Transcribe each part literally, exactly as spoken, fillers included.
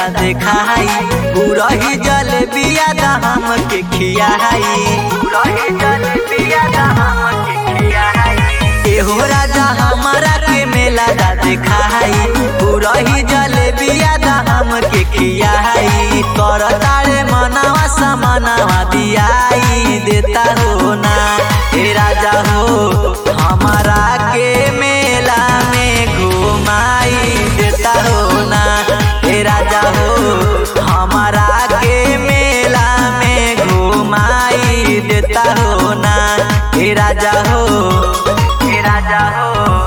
देखाई पूरही जलेबिया दाम के खियाई पूरही जलेबिया दाम के खियाई एहो राजा हमारा के मेला दा देखाई पूरही जलेबिया दाम के खियाई कर तारे मनावा समानावा दियाई देता हो ना हे राजा हो हमारा के मेला में घुमाई देता हो ना हे राजा हो हमारा के मेला में घुमाई देता हो ना हे राजा हो हे राजा हो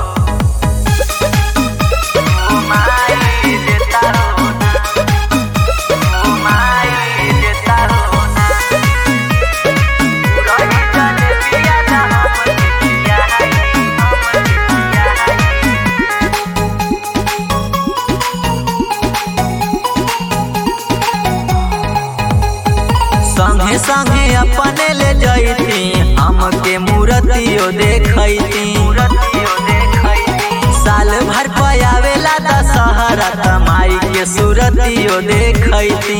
घुमाई देता हो ना घुमाई देता हो ना पूरही जलेबिया दाम के खियाई संगे संगे अपने ले जैती हमके मूर्तियों देखैती साल भर पयावेला दशहरा तमाई के सूरतियों देखैती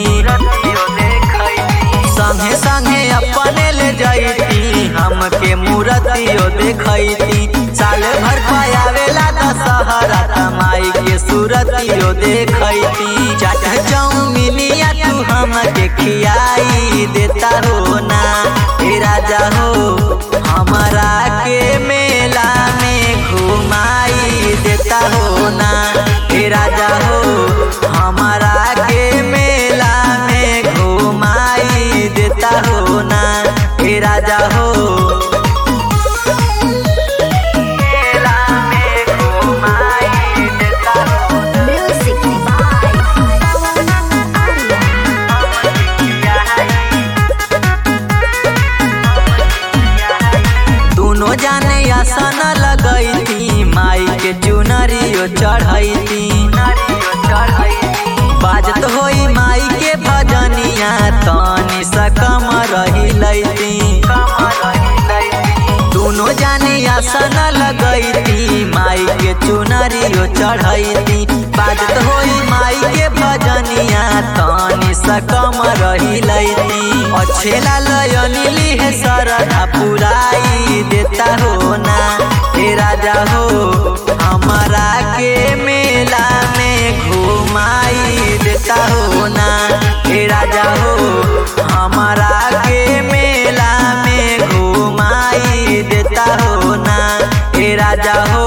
संगे संगे अपने ले जैती हमके मूर्तियों देखैती साल भर पयावेला दशहरा तमाई के सूरतियों देखैती चाट चौमिनिया तू हमके खियाई देता हो ना हे राजा हो हमारा के मेला में घुमाई देता हो ना हे राजा हो हमारा के मेला में घुमाई देता हो ना हे राजा हो मेला में घुमाई देता हो Music दोनों जाने आसन लगैती माई के चुनरियो चढ़ैती बाजत होई माई के भजनिया तनी सकम रही लैती दोनों जाने आसन लगैती माई के चुनरियो चढ़ैती बाजत होई माई के भजनिया तनी सकम रही लैती अच्छे लालयनी ली सरधा पुराई देता हो ना हे राजा हो हमारा के मेला में घुमाई देता हो ना हे राजा हो हमारा के मेला में घुमाई देता हो ना हे राजा हो